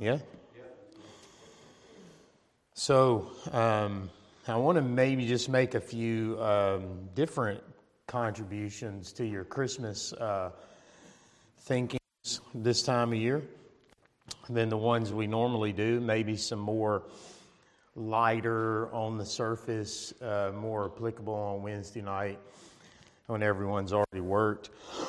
Yeah? So I want to maybe just make a few different contributions to your Christmas thinkings this time of year than the ones we normally do. Maybe some more lighter on the surface, more applicable on Wednesday night when everyone's already worked.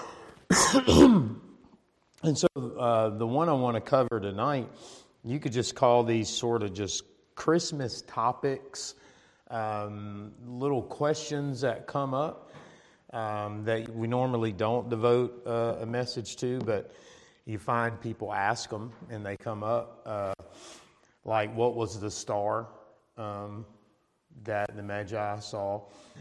And so the one I want to cover tonight, you could just call these sort of just Christmas topics, little questions that come up that we normally don't devote a message to, but you find people ask them and they come up. Like, what was the star that the Magi saw?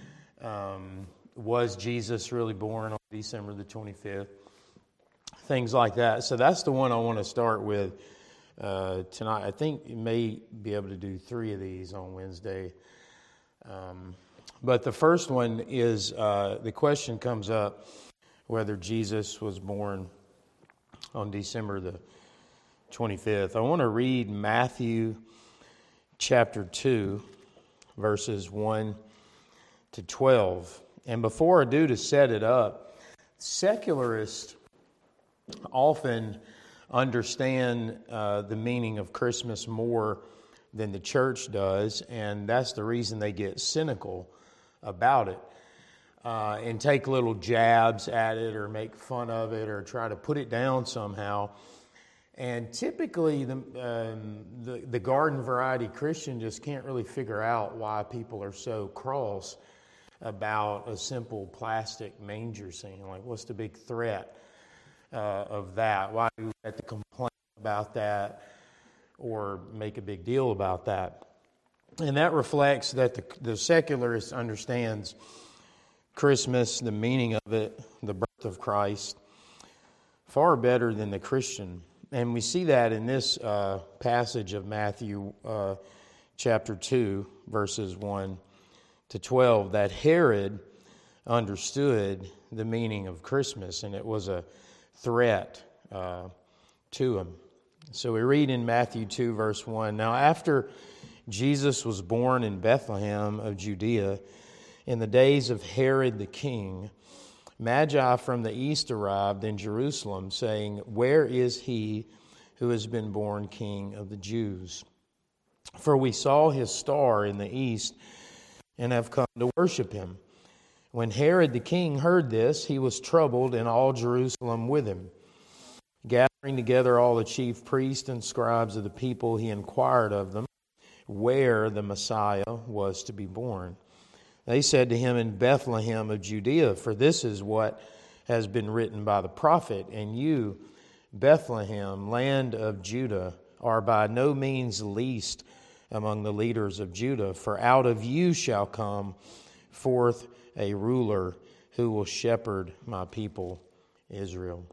Was Jesus really born on December the 25th? Things like that. So that's the one I want to start with tonight. I think you may be able to do 3 of these on Wednesday. But the first one is, the question comes up whether Jesus was born on December the 25th. I want to read Matthew chapter 2, verses 1 to 12. And before I do, to set it up, secularists often understand the meaning of Christmas more than the church does, and that's the reason they get cynical about it and take little jabs at it or make fun of it or try to put it down somehow. And typically the garden variety Christian just can't really figure out why people are so cross about a simple plastic manger scene. Like, what's the big threat of that? Why do we have to complain about that or make a big deal about that? And that reflects that the secularist understands Christmas, the meaning of it, the birth of Christ, far better than the Christian. And we see that in this passage of Matthew chapter 2, verses 1 to 12, that Herod understood the meaning of Christmas, and it was a threat to him. So we read in Matthew 2, verse 1, "Now after Jesus was born in Bethlehem of Judea, in the days of Herod the king, Magi from the east arrived in Jerusalem, saying, 'Where is he who has been born King of the Jews? For we saw his star in the east and have come to worship him.' When Herod the king heard this, he was troubled, and all Jerusalem with him. Gathering together all the chief priests and scribes of the people, he inquired of them where the Messiah was to be born. They said to him, 'In Bethlehem of Judea, for this is what has been written by the prophet. And you, Bethlehem, land of Judah, are by no means least among the leaders of Judah, for out of you shall come forth a ruler who will shepherd my people Israel.'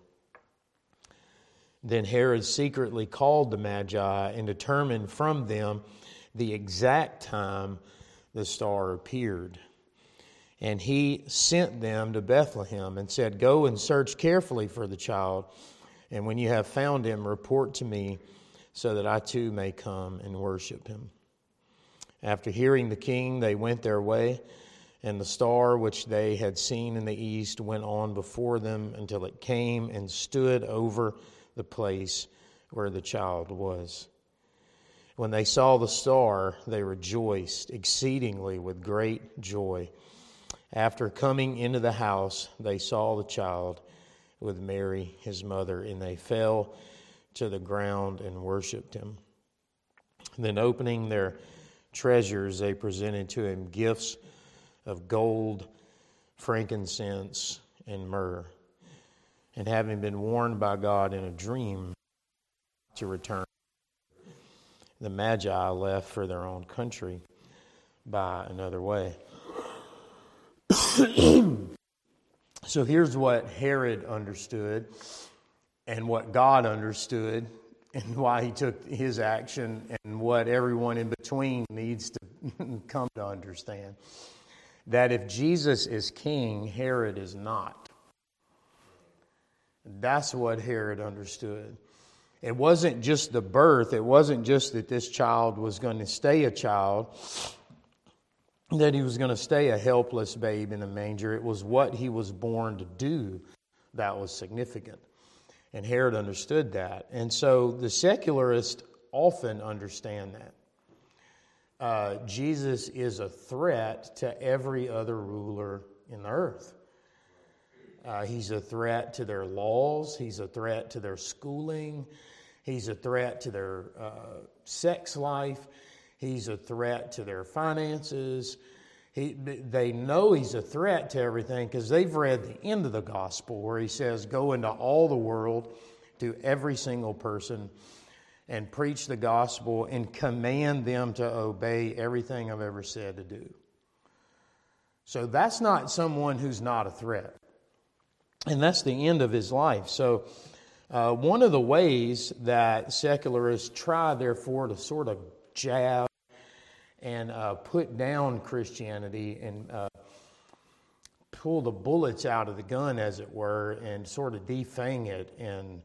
Then Herod secretly called the Magi and determined from them the exact time the star appeared. And he sent them to Bethlehem and said, 'Go and search carefully for the child, and when you have found him, report to me, so that I too may come and worship him.' After hearing the king, they went their way, and the star which they had seen in the east went on before them until it came and stood over the place where the child was. When they saw the star, they rejoiced exceedingly with great joy. After coming into the house, they saw the child with Mary, his mother, and they fell to the ground and worshipped him. Then opening their treasures, they presented to him gifts of gold, frankincense, and myrrh. And having been warned by God in a dream to return, the Magi left for their own country by another way." So here's what Herod understood and what God understood and why he took his action and what everyone in between needs to come to understand. That if Jesus is king, Herod is not. That's what Herod understood. It wasn't just the birth. It wasn't just that this child was going to stay a child, that he was going to stay a helpless babe in a manger. It was what he was born to do that was significant. And Herod understood that. And so the secularists often understand that. Jesus is a threat to every other ruler in the earth. He's a threat to their laws. He's a threat to their schooling. He's a threat to their sex life. He's a threat to their finances. They know he's a threat to everything because they've read the end of the gospel where he says, go into all the world, to every single person, and preach the gospel and command them to obey everything I've ever said to do. So that's not someone who's not a threat. And that's the end of his life. So one of the ways that secularists try, therefore, to sort of jab and put down Christianity and pull the bullets out of the gun, as it were, and sort of defang it and,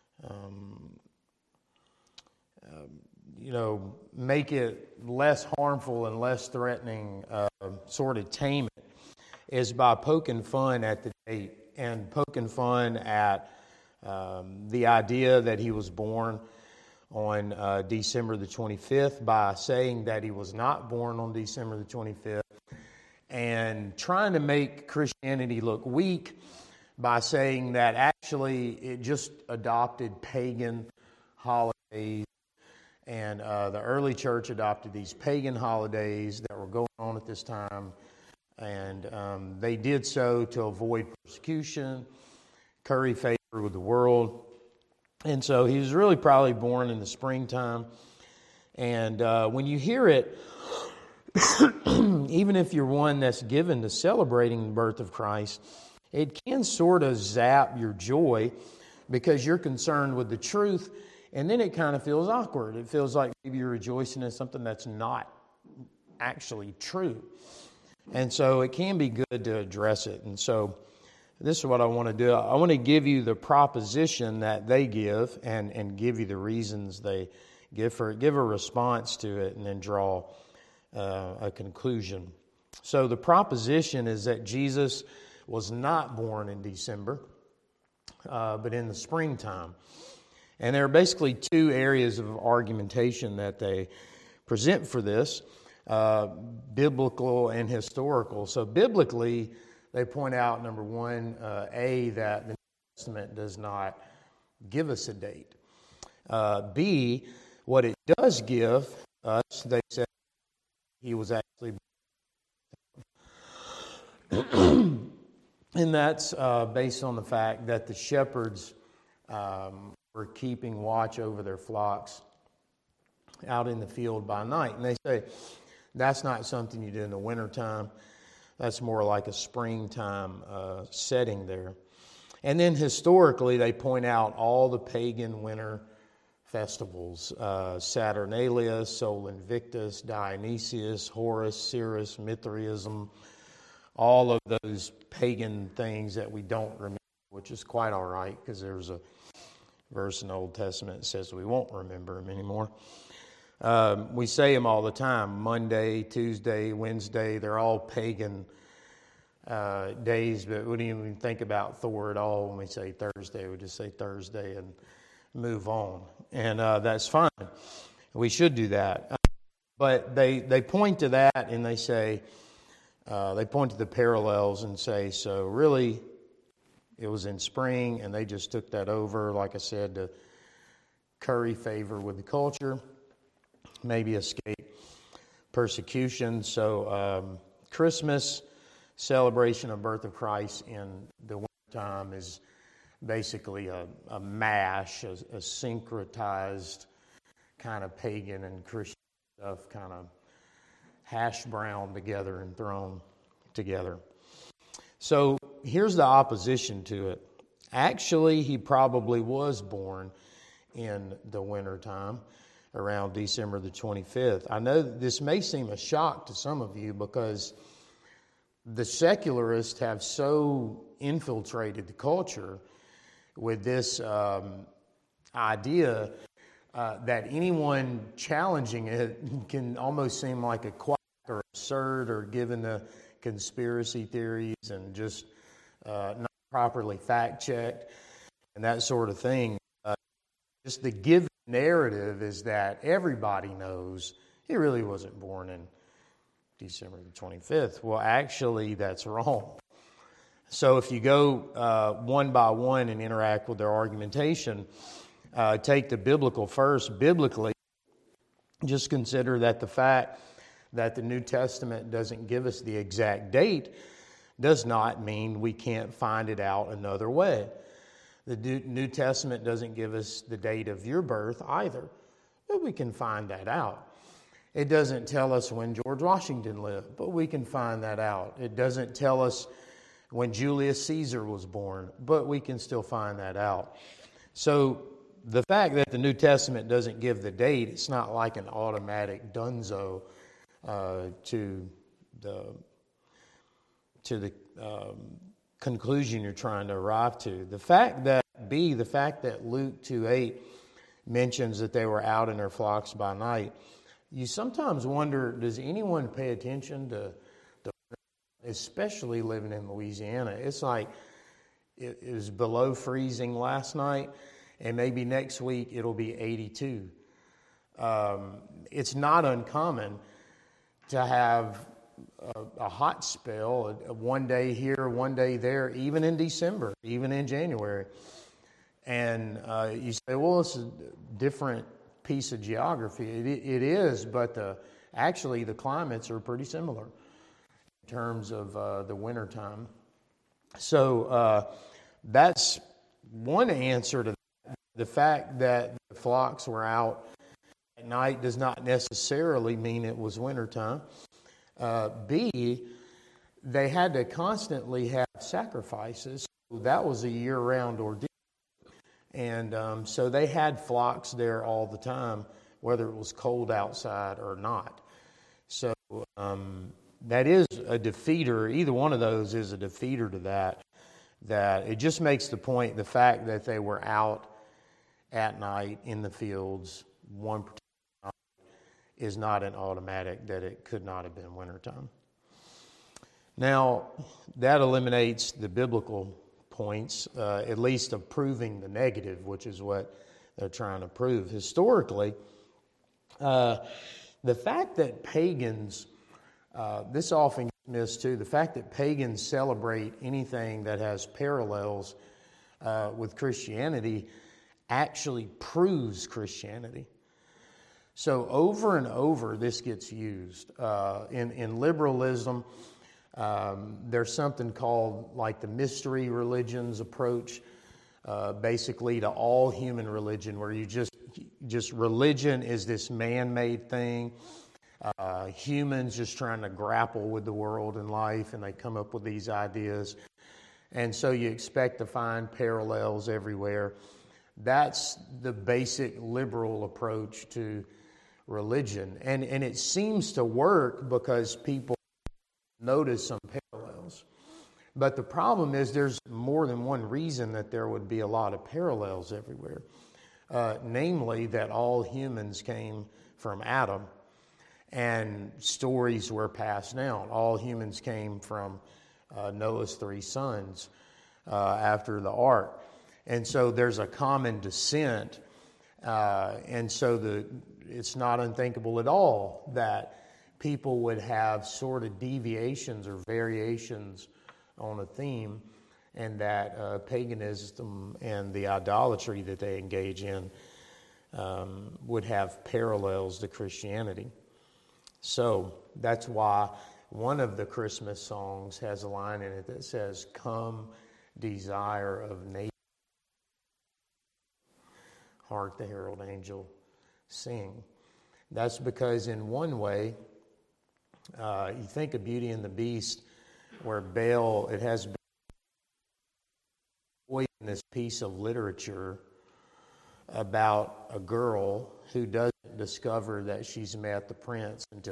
make it less harmful and less threatening, sort of tame it, is by poking fun at the date and poking fun at the idea that he was born on December the 25th by saying that he was not born on December the 25th, and trying to make Christianity look weak by saying that actually it just adopted pagan holidays, and the early church adopted these pagan holidays that were going on at this time, and they did so to avoid persecution, curry favor with the world. And so he was really probably born in the springtime. And when you hear it, even if you're one that's given to celebrating the birth of Christ, it can sort of zap your joy because you're concerned with the truth, and then it kind of feels awkward. It feels like maybe you're rejoicing in something that's not actually true. And so it can be good to address it. And so this is what I want to do. I want to give you the proposition that they give and give you the reasons they give for it, give a response to it, and then draw a conclusion. So the proposition is that Jesus was not born in December, but in the springtime. And there are basically two areas of argumentation that they present for this, biblical and historical. So biblically, they point out, number one, that the New Testament does not give us a date. B, what it does give us, they say he was actually born. And that's based on the fact that the shepherds were keeping watch over their flocks out in the field by night. And they say that's not something you do in the wintertime. That's more like a springtime setting there. And then historically, they point out all the pagan winter festivals, Saturnalia, Sol Invictus, Dionysius, Horus, Ceres, Mithraism, all of those pagan things that we don't remember, which is quite all right because there's a verse in the Old Testament that says we won't remember them anymore. We say them all the time, Monday, Tuesday, Wednesday, they're all pagan days, but we don't even think about Thor at all when we say Thursday. We just say Thursday and move on. And that's fine. We should do that. But they point to that and they say, they point to the parallels and say, so really it was in spring and they just took that over, like I said, to curry favor with the culture, maybe escape persecution. So Christmas, celebration of birth of Christ in the wintertime, is basically a mash, a syncretized kind of pagan and Christian stuff kind of hash brown together and thrown together. So here's the opposition to it. Actually, he probably was born in the wintertime around December the 25th. I know that this may seem a shock to some of you because the secularists have so infiltrated the culture with this idea that anyone challenging it can almost seem like a quack or absurd or given the conspiracy theories and just not properly fact-checked and that sort of thing. Just the given narrative is that everybody knows he really wasn't born in December the 25th. Well, actually, that's wrong. So if you go one by one and interact with their argumentation, take the biblical first. Biblically, just consider that the fact that the New Testament doesn't give us the exact date does not mean we can't find it out another way. The New Testament doesn't give us the date of your birth either, but we can find that out. It doesn't tell us when George Washington lived, but we can find that out. It doesn't tell us when Julius Caesar was born, but we can still find that out. So the fact that the New Testament doesn't give the date, it's not like an automatic donezo to the conclusion you're trying to arrive to. The fact that Luke 2:8 mentions that they were out in their flocks by night, you sometimes wonder, does anyone pay attention to especially living in Louisiana? It's like it was below freezing last night, and maybe next week it'll be 82. It's not uncommon to have a hot spell, one day here, one day there, even in December, even in January. And you say, well, it's a different piece of geography. It is, but actually the climates are pretty similar in terms of the wintertime. So that's one answer to that. The fact that the flocks were out at night does not necessarily mean it was wintertime. B, they had to constantly have sacrifices. So that was a year-round ordeal. And so they had flocks there all the time, whether it was cold outside or not. So that is a defeater. Either one of those is a defeater to that. That it just makes the point, the fact that they were out at night in the fields one particular night is not an automatic that it could not have been wintertime. Now, that eliminates the biblical points, at least of proving the negative, which is what they're trying to prove. Historically, the fact that pagans, this often gets missed too, the fact that pagans celebrate anything that has parallels with Christianity actually proves Christianity. So over and over, this gets used. In liberalism, there's something called like the mystery religions approach, basically to all human religion, where you just religion is this man-made thing. Humans just trying to grapple with the world and life, and they come up with these ideas. And so you expect to find parallels everywhere. That's the basic liberal approach to religion. And it seems to work because people notice some parallels. But the problem is there's more than one reason that there would be a lot of parallels everywhere. Namely, that all humans came from Adam, and stories were passed down. All humans came from Noah's 3 sons after the ark. And so there's a common descent. And so it's not unthinkable at all that people would have sort of deviations or variations on a theme, and that paganism and the idolatry that they engage in would have parallels to Christianity. So that's why one of the Christmas songs has a line in it that says, "Come, desire of nature, hark the herald angel sing." That's because in one way, you think of Beauty and the Beast, where Belle, it has in this piece of literature about a girl who doesn't discover that she's met the prince until,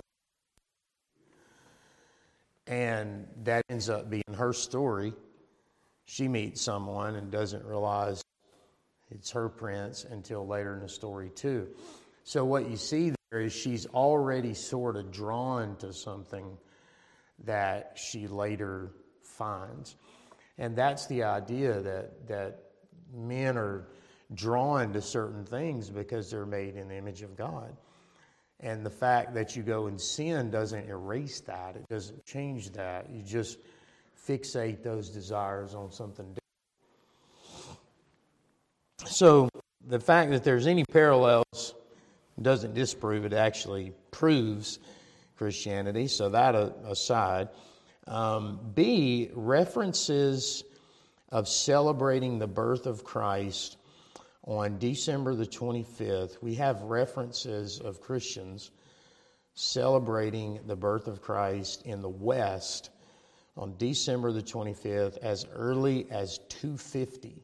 and that ends up being her story. She meets someone and doesn't realize It's her prince until later in the story too. So what you see there is she's already sort of drawn to something that she later finds. And that's the idea that men are drawn to certain things because they're made in the image of God. And the fact that you go and sin doesn't erase that. It doesn't change that. You just fixate those desires on something different. So the fact that there's any parallels doesn't disprove it, actually proves Christianity. So that aside. B, references of celebrating the birth of Christ on December the 25th. We have references of Christians celebrating the birth of Christ in the West on December the 25th as early as 250.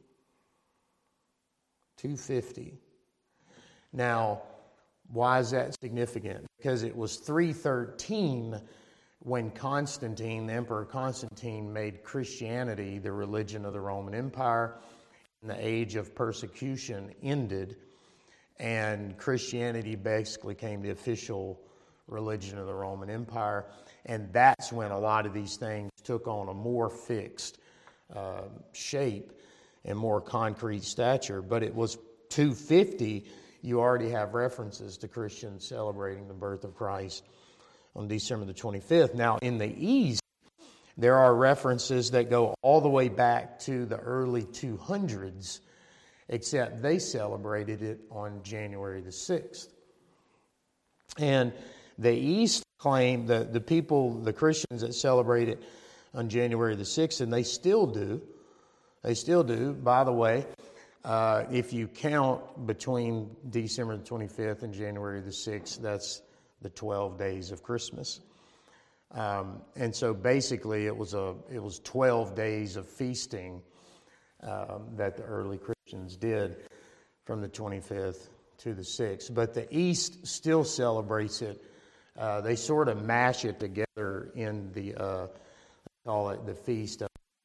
250. Now, why is that significant? Because it was 313 when Constantine, the Emperor Constantine, made Christianity the religion of the Roman Empire, and the age of persecution ended, and Christianity basically became the official religion of the Roman Empire, and that's when a lot of these things took on a more fixed shape and more concrete stature. But it was 250, you already have references to Christians celebrating the birth of Christ on December the 25th. Now, in the East, there are references that go all the way back to the early 200s, except they celebrated it on January the 6th. And the East claim, the people, the Christians that celebrate it on January the 6th, and they still do, by the way, if you count between December the 25th and January the 6th, that's the 12 days of Christmas. And so basically it was 12 days of feasting that the early Christians did from the 25th to the 6th. But the East still celebrates it. They sort of mash it together in the, call it the Feast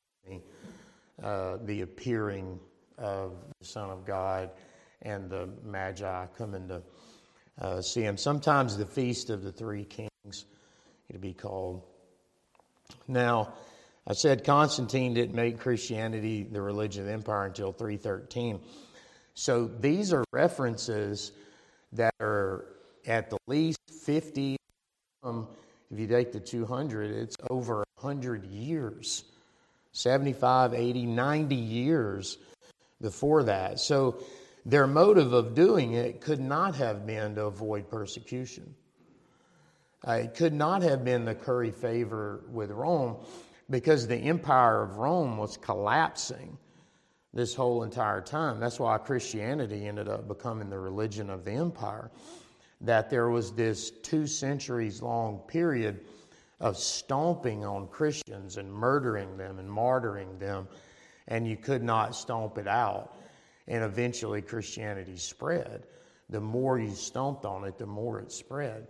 of the appearing of the Son of God and the Magi coming to see him. Sometimes the Feast of the Three Kings, it'll be called. Now, I said Constantine didn't make Christianity the religion of the empire until 313. So these are references that are at the least 50. If you take the 200, it's over 100 years. 75, 80, 90 years before that. So their motive of doing it could not have been to avoid persecution. It could not have been to curry favor with Rome, because the empire of Rome was collapsing this whole entire time. That's why Christianity ended up becoming the religion of the empire. That there was this 2 centuries long period of stomping on Christians and murdering them and martyring them, and you could not stomp it out. And eventually Christianity spread. The more you stomped on it, the more it spread.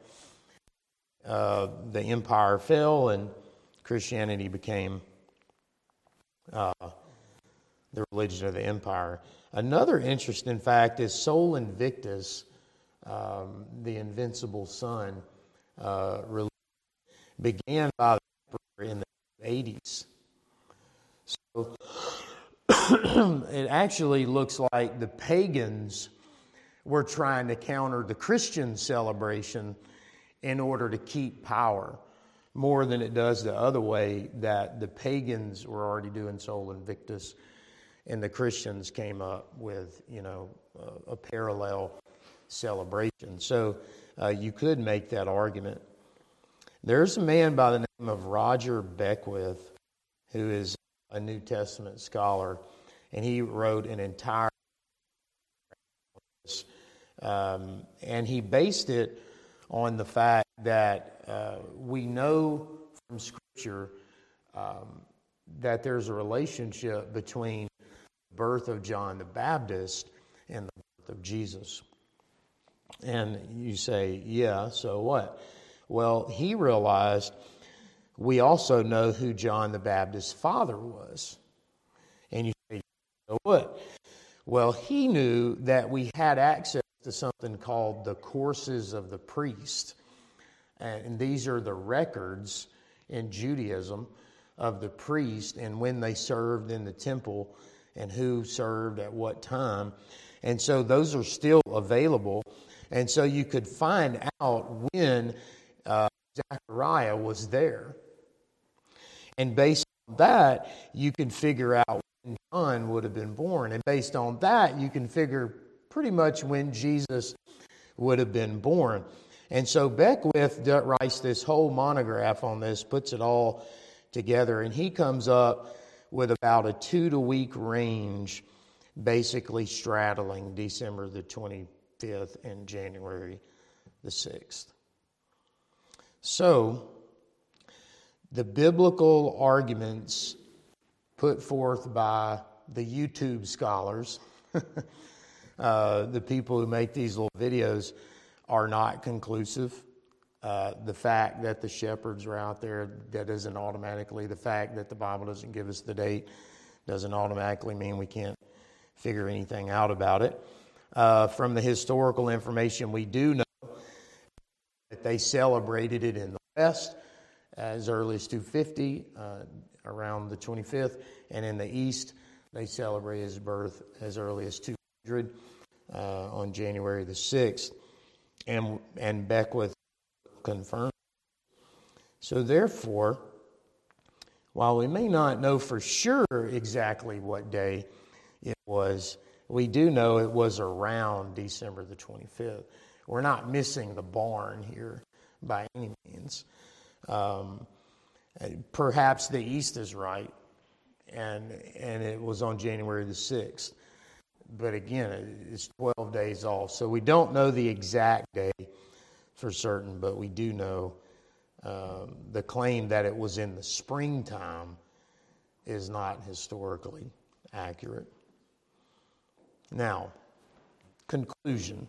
The empire fell and Christianity became the religion of the empire. Another interesting fact is Sol Invictus, the invincible sun, began by the emperor in the 80s. So it actually looks like the pagans were trying to counter the Christian celebration in order to keep power, more than it does the other way, that the pagans were already doing Sol Invictus and the Christians came up with, a parallel celebration. So you could make that argument. There's a man by the name of Roger Beckwith who is a New Testament scholar, and he wrote an entire and he based it on the fact that we know from Scripture that there's a relationship between the birth of John the Baptist and the birth of Jesus. And you say, yeah, so what? Well, he realized we also know who John the Baptist's father was. And you say, so what? Well, he knew that we had access to something called the courses of the priest. And these are the records in Judaism of the priest and when they served in the temple and who served at what time. And so those are still available. And so you could find out when Zechariah was there. And based on that, you can figure out when John would have been born. And based on that, you can figure pretty much when Jesus would have been born. And so Beckwith writes this whole monograph on this, puts it all together, and he comes up with about a 2-week range, basically straddling December the 25th and January the 6th. So, the biblical arguments put forth by the YouTube scholars, the people who make these little videos, are not conclusive. The fact that the shepherds are out there, that doesn't automatically, the fact that the Bible doesn't give us the date doesn't automatically mean we can't figure anything out about it. From the historical information, we do know that they celebrated it in the West as early as 250, around the 25th, and in the East, they celebrated his birth as early as 200 on January the 6th. And Beckwith confirmed. So therefore, while we may not know for sure exactly what day it was, we do know it was around December the 25th. We're not missing the barn here by any means. Perhaps the East is right, and it was on January the 6th. But again, it's 12 days off. So we don't know the exact day for certain, but we do know the claim that it was in the springtime is not historically accurate. Now, conclusion.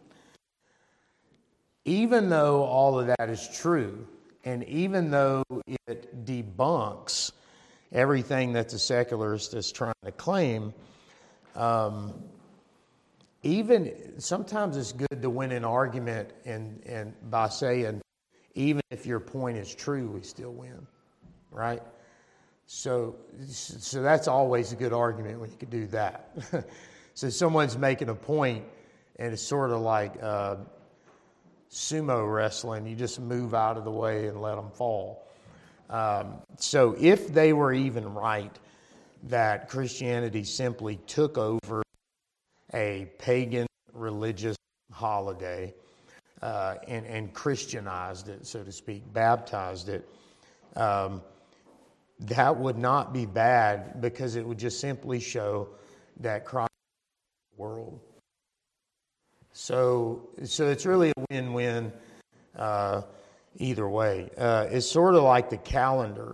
Even though all of that is true, and even though it debunks everything that the secularist is trying to claim, even sometimes it's good to win an argument and by saying, even if your point is true, we still win, right? So that's always a good argument when you can do that. So someone's making a point, and it's sort of like sumo wrestling. You just move out of the way and let them fall. So if they were even right that Christianity simply took over a pagan religious holiday and Christianized it, so to speak, baptized it, that would not be bad, because it would just simply show that Christ is the world. So it's really a win-win either way. It's sort of like the calendar.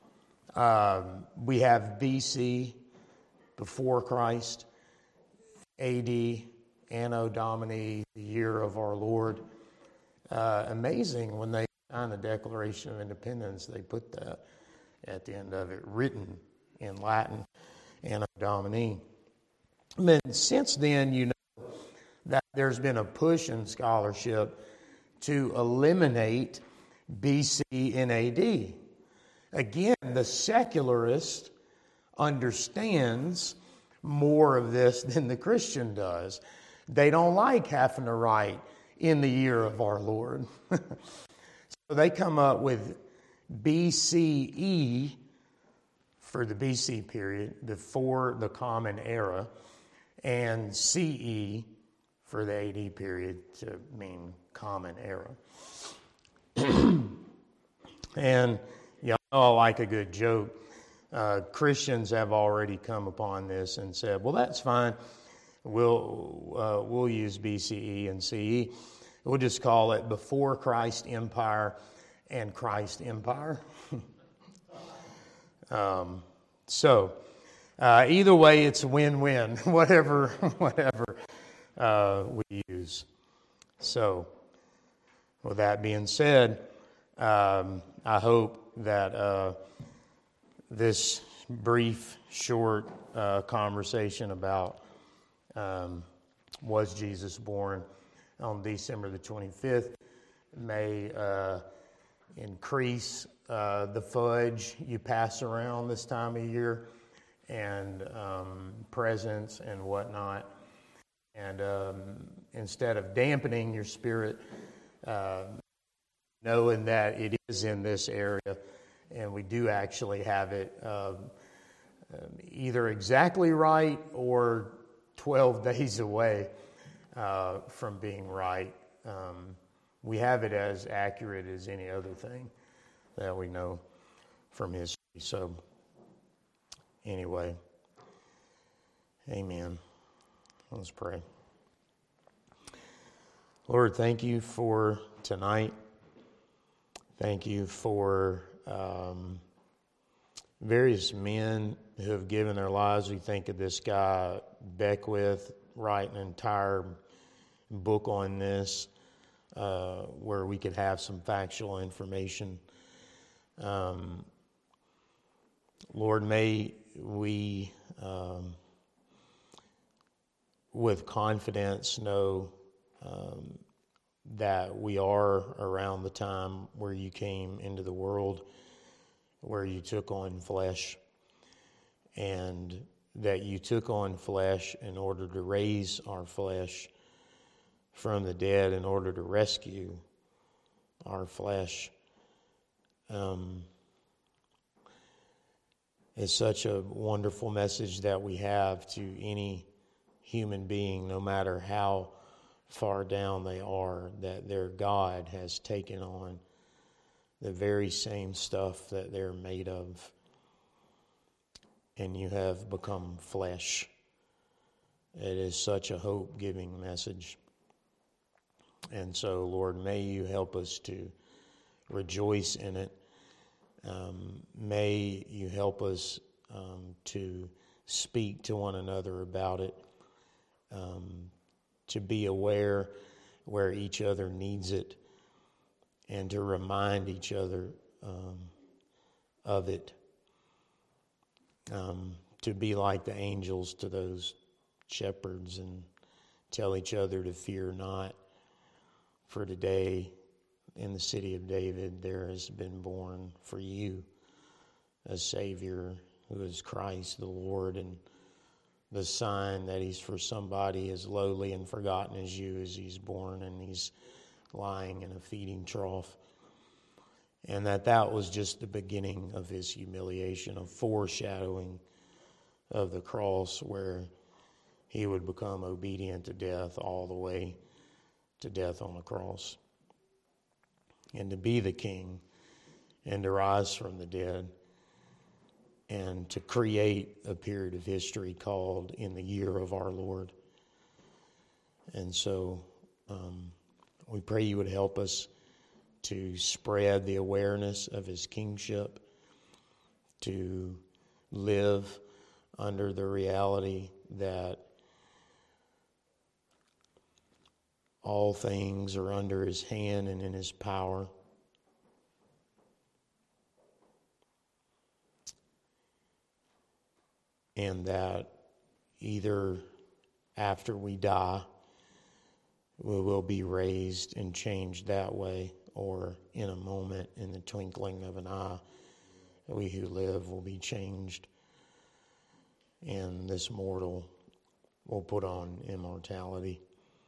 We have BC, before Christ, AD, Anno Domini, the year of our Lord. Amazing, when they signed the Declaration of Independence, they put that at the end of it, written in Latin, Anno Domini. And since then, you know that there's been a push in scholarship to eliminate BC and AD. Again, the secularist understands more of this than the Christian does. They don't like having to write in the year of our Lord. So they come up with BCE for the BC period, before the Common Era, and CE for the AD period to mean Common Era. And y'all know I like a good joke. Christians have already come upon this and said, well, that's fine. We'll use BCE and CE. We'll just call it before Christ Empire and Christ Empire. Either way, it's a win-win, whatever we use. So, with that being said, I hope that this brief, short conversation about was Jesus born on December the 25th, may increase the fudge you pass around this time of year, and presents and whatnot. And instead of dampening your spirit, knowing that it is in this area, and we do actually have it either exactly right or 12 days away from being right. We have it as accurate as any other thing that we know from history. So, anyway, amen. Let's pray. Lord, thank you for tonight. Thank you for various men who have given their lives. We think of this guy, Beckwith, write an entire book on this, where we could have some factual information. Lord, may we with confidence know that we are around the time where you came into the world, where you took on flesh, and that you took on flesh in order to raise our flesh from the dead, in order to rescue our flesh. It's such a wonderful message that we have to any human being, no matter how far down they are, that their God has taken on the very same stuff that they're made of, and you have become flesh. It is such a hope-giving message. And so, Lord, may you help us to rejoice in it. May you help us to speak to one another about it, to be aware where each other needs it, and to remind each other of it, to be like the angels to those shepherds and tell each other to fear not, for today in the city of David there has been born for you a Savior who is Christ the Lord, and the sign that he's for somebody as lowly and forgotten as you, as he's born and he's lying in a feeding trough. And that was just the beginning of his humiliation, a foreshadowing of the cross where he would become obedient to death, all the way to death on the cross. And to be the king and to rise from the dead and to create a period of history called in the year of our Lord. And so we pray you would help us to spread the awareness of his kingship, to live under the reality that all things are under his hand and in his power. And that either after we die, we will be raised and changed that way, or in a moment, in the twinkling of an eye, we who live will be changed, and this mortal will put on immortality.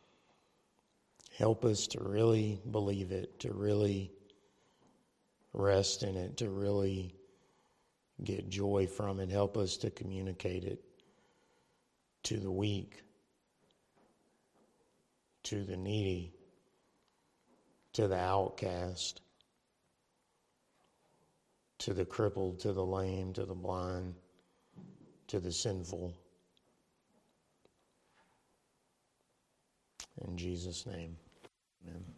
Help us to really believe it, to really rest in it, to really get joy from it. Help us to communicate it to the weak, to the needy, to the outcast, to the crippled, to the lame, to the blind, to the sinful. In Jesus' name, amen.